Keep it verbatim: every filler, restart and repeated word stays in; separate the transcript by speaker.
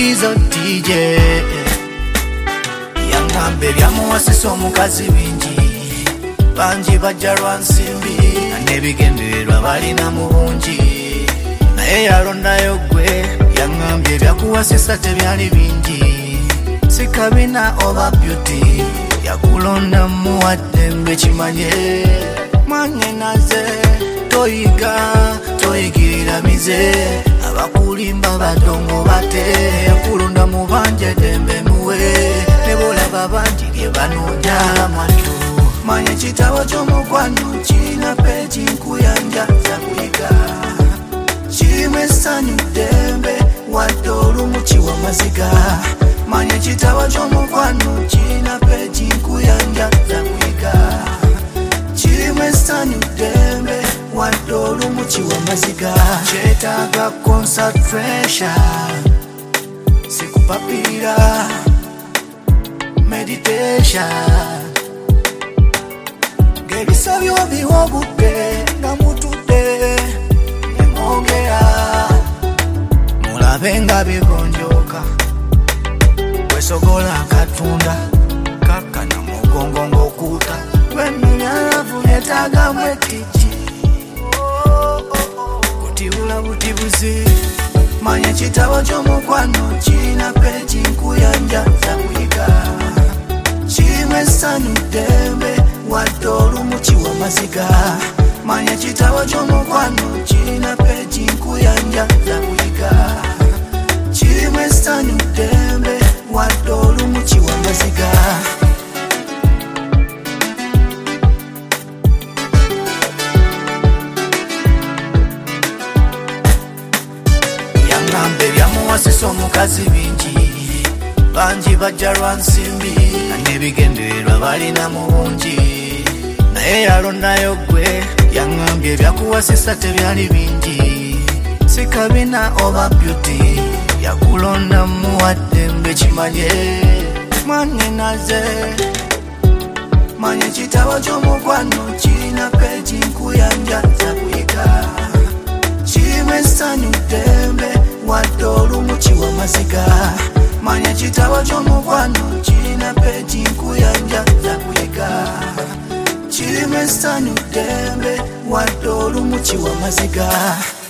Speaker 1: Dizo D J yangambe byamuwasisa omukazi bingi bangi bajja lwa nsimbi n'ebigendererwa balina mu bungi naye yalondayo gwe yangambye byakuwasisa tebyali bingi si kabina oba beauty yakulonda muwaddembe kimanye manye naze toyiga toyigirira mize abakulimba badongo bate yakulonda mu banje dembe muwe nebolaba bangi bye banoonya amatu manye kitabo ky'omukwano kirina peegi nkuyanja za kuyiga kirimu essanyu dembe wadde olumu kiwa maziga manye kitabo ky'omukwano kirina peegi nkuyanja za kuyiga kirimu essanyu dembe wadde olumu kiwa maziga kyetaaga concentration sikupapira meditation ng'ebisabyo biwa obudde nga mutudde nemwogera mulabe nga bigonjooka wesogola akatunda kakkana mugongo ng'okuuta gwennyalavu yetaaga mwetiki kutibula butibuzi manye kitabo ky'omukwano kirina peegi nkuyanja za kuyiga kirimu essanyu dembe wadde olumu kiwa maziga manye kitabo ky'omukwano kirina peegi nkuyanja za kuyiga kirimu essanyu dembe wadde olumu kiwa maziga yangambe byamuwasisa omukazi bingi bangi bajja lwa nsimbi n'ebigendererwa balina mu bungi naye yalondayo gwe yangambye byakuwasisa tebyali bingi si kabina oba beauty yakulonda muwaddembe kimanye manye naze manye kitabo ky'omukwano kirina peegi nkuyanja za kuyiga kirimu essanyu dembe wadde olumu kiwa maziga manye kitabo ky'omukwano kirina peegi nkuyanja za kuyiga kirimu essanyu dembe wadde olumu kiwa maziga